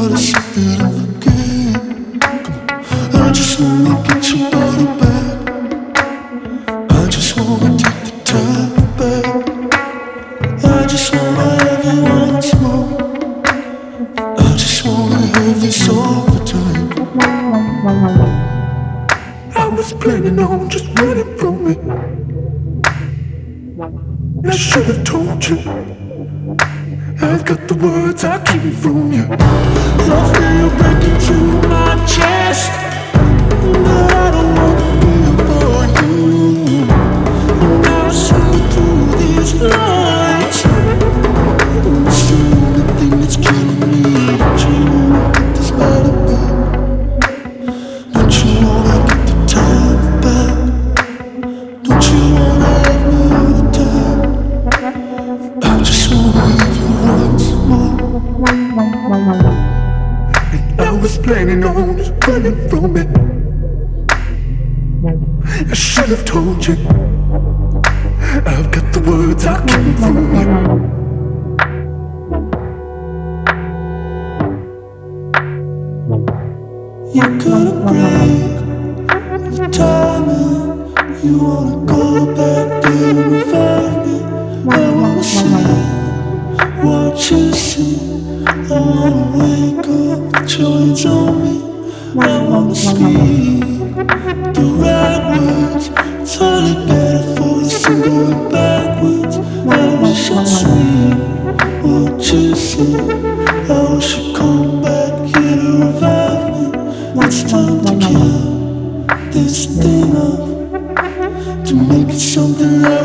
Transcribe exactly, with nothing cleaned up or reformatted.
try to sit there and forget. Come on, I just wanna get your body back. I just wanna take the time back. I just wanna have you once more. I just wanna have this all the time. I was planning on just running from it. I should have told you. I've got the words I keep from you. I feel breaking through my chest, but I don't wanna feel for you. Now I see through these lights. It's the only thing that's killing me. Don't you wanna get this body back? Don't you wanna get the time back? Don't you wanna have me all the time? I just wanna have you once more. And I was planning on just running from it. I should have told you. I've got the words I keep from you. You got a break the timing. You wanna go back there and revive me. I wanna see what you see. I wanna wake up with your hands on me. I wanna speak the right words. It's hardly better for us than going backwards. I wish I'd see what you see. I wish you'd come back here to revive me. It's time to kill this thing off, to make it something right.